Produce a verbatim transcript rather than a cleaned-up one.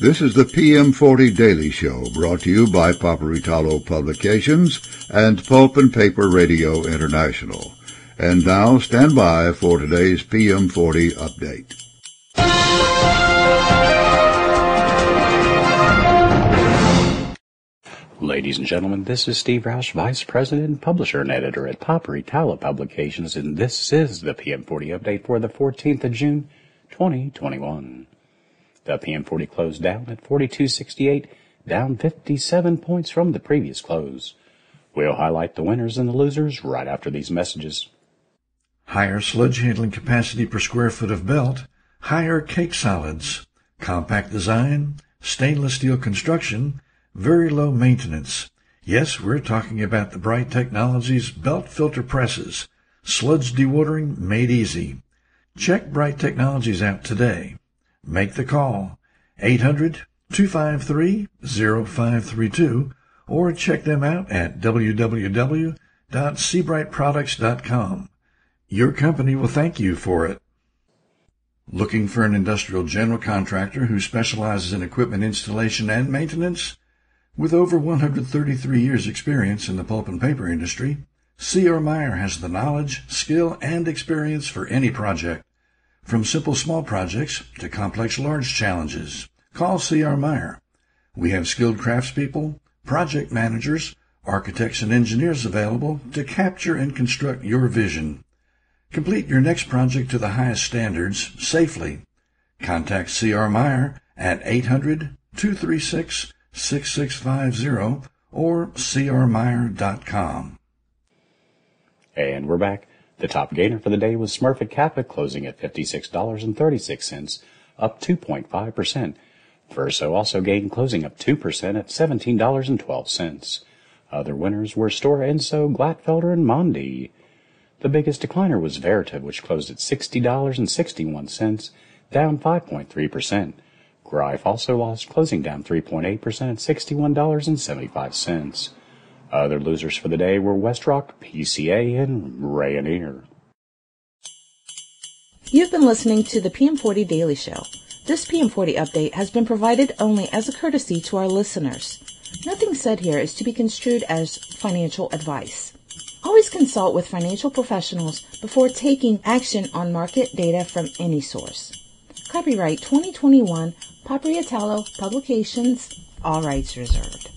This is the P M forty Daily Show, brought to you by Paperitalo Publications and Pulp and Paper Radio International. And now, stand by for today's P M forty update. Ladies and gentlemen, this is Steve Roush, Vice President, Publisher, and Editor at Paperitalo Publications, and this is the P M forty update for the fourteenth of June, twenty twenty-one. The P M forty closed down at forty-two sixty-eight, down fifty-seven points from the previous close. We'll highlight the winners and the losers right after these messages. Higher sludge handling capacity per square foot of belt, higher cake solids, compact design, stainless steel construction, very low maintenance. Yes, we're talking about the Bright Technologies belt filter presses, sludge dewatering made easy. Check Bright Technologies out today. Make the call, eight hundred, two five three, zero five three two, or check them out at w w w dot seabright products dot com. Your company will thank you for it. Looking for an industrial general contractor who specializes in equipment installation and maintenance? With over one hundred thirty-three years experience in the pulp and paper industry, C R. Meyer has the knowledge, skill, and experience for any project. From simple small projects to complex large challenges, call C R. Meyer. We have skilled craftspeople, project managers, architects, and engineers available to capture and construct your vision. Complete your next project to the highest standards safely. Contact C R. Meyer at eight hundred, two three six, six six five zero or c r meyer dot com. And we're back. The top gainer for the day was Smurfit Kappa, closing at fifty-six dollars and thirty-six cents, up two point five percent. Verso also gained, closing up two percent at seventeen dollars and twelve cents. Other winners were Stora Enso, Glatfelter, and Mondi. The biggest decliner was Veritiv, which closed at sixty dollars and sixty-one cents, down five point three percent. Greif also lost, closing down three point eight percent at sixty-one dollars and seventy-five cents. Other losers for the day were Westrock, P C A, and Rayonier. You've been listening to the P M forty Daily Show. This P M forty update has been provided only as a courtesy to our listeners. Nothing said here is to be construed as financial advice. Always consult with financial professionals before taking action on market data from any source. Copyright twenty twenty-one, Paperitalo Publications, all rights reserved.